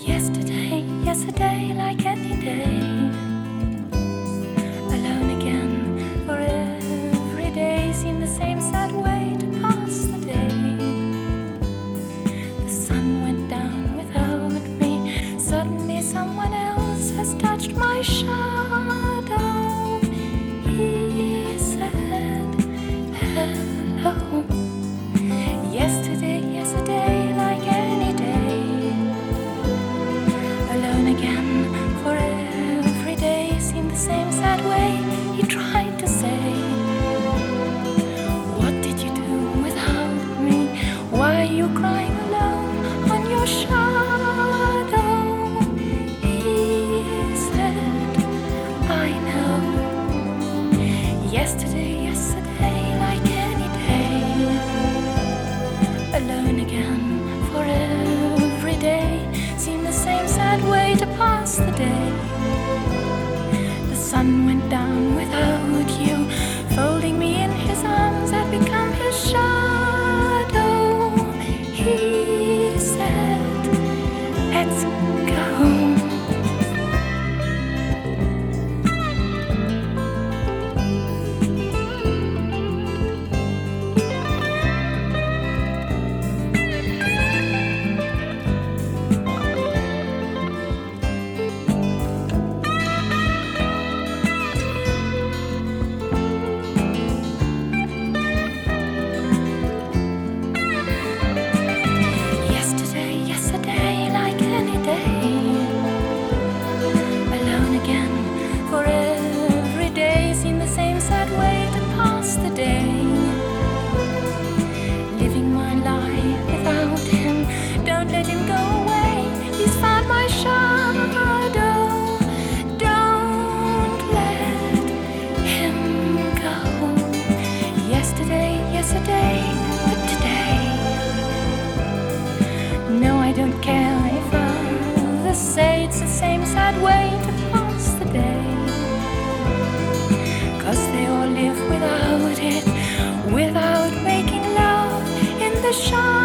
Yesterday, yesterday, like any day. Alone again, for every day seemed the same sad way to pass the day. The sun went down without me. Suddenly someone else has touched my shadow. He said, hello. Yesterday, yesterday, like any day. Alone again, for every day seemed the same sad way. He tried to say, what did you do without me? Why are you crying alone on your shadow? He said, I know. Yesterday, yesterday, like any day. Alone again, for every day seemed the same sad way to pass the day. The sun went down without you. Folding me in his arms, I've become his shadow. He said, let's go. Let him go away, he's found my shadow. Don't let him go. Yesterday, yesterday, but today. No, I don't care if others say it's the same sad way to pass the day. 'Cause they all live without it, without making love in the shadow.